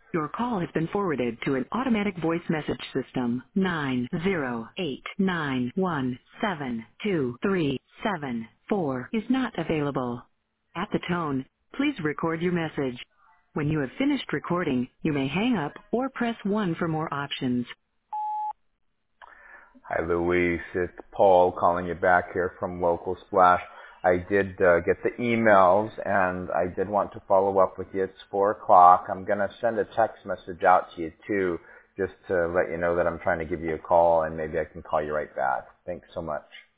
Your call has been forwarded to an automatic voice message system. 90891723774 is not available. At the tone, please record your message. When you have finished recording, you may hang up or press 1 for more options. Hi, Luis. It's Paul calling you back here from Local Splash. I did get the emails, and I did want to follow up with you. It's 4 o'clock. I'm going to send a text message out to you, too, just to let you know that I'm trying to give you a call, and maybe I can call you right back. Thanks so much.